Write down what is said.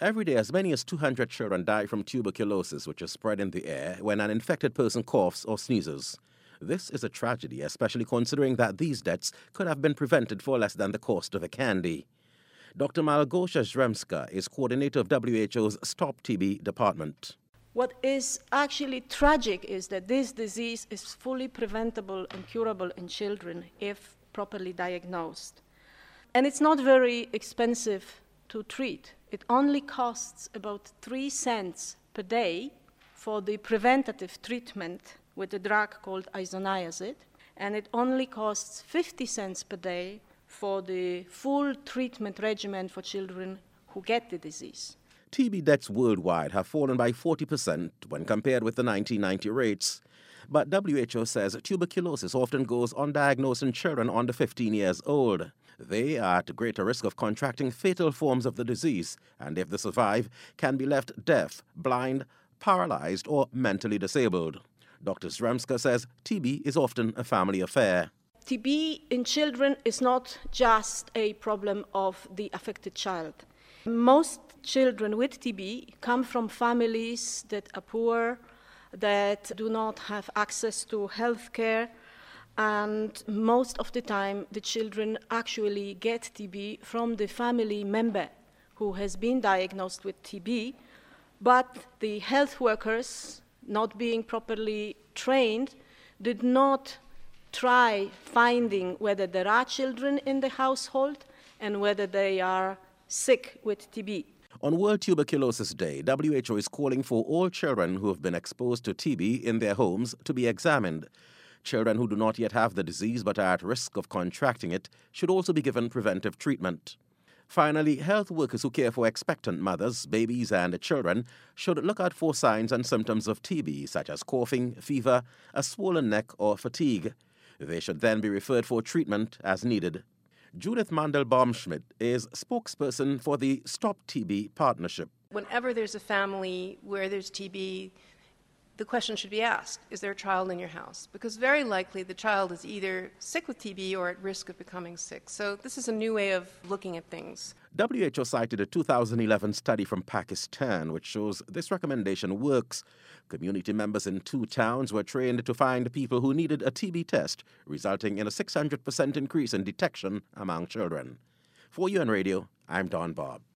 Every day, as many as 200 children die from tuberculosis, which is spread in the air when an infected person coughs or sneezes. This is a tragedy, especially considering that these deaths could have been prevented for less than the cost of a candy. Dr. Malgosia Zremska is coordinator of WHO's Stop TB department. What is actually tragic is that this disease is fully preventable and curable in children if properly diagnosed. And it's not very expensive to treat. It only costs about 3 cents per day for the preventative treatment with a drug called isoniazid, and it only costs 50 cents per day for the full treatment regimen for children who get the disease. TB deaths worldwide have fallen by 40% when compared with the 1990 rates. But WHO says tuberculosis often goes undiagnosed in children under 15 years old. They are at greater risk of contracting fatal forms of the disease, and if they survive, can be left deaf, blind, paralyzed, or mentally disabled. Dr. Zremska says TB is often a family affair. TB in children is not just a problem of the affected child. Most children with TB come from families that are poor, that do not have access to health care, and most of the time the children actually get TB from the family member who has been diagnosed with TB, but the health workers, not being properly trained, did not try finding whether there are children in the household and whether they are sick with TB. On World Tuberculosis Day, WHO is calling for all children who have been exposed to TB in their homes to be examined. Children who do not yet have the disease but are at risk of contracting it should also be given preventive treatment. Finally, health workers who care for expectant mothers, babies, and children should look out for signs and symptoms of TB, such as coughing, fever, a swollen neck, or fatigue. They should then be referred for treatment as needed. Judith Mandelbaum-Schmidt is spokesperson for the Stop TB partnership. Whenever there's a family where there's TB, the question should be asked, is there a child in your house? Because very likely the child is either sick with TB or at risk of becoming sick. So this is a new way of looking at things. WHO cited a 2011 study from Pakistan which shows this recommendation works. Community members in 2 towns were trained to find people who needed a TB test, resulting in a 600% increase in detection among children. For UN Radio, I'm Don Bob.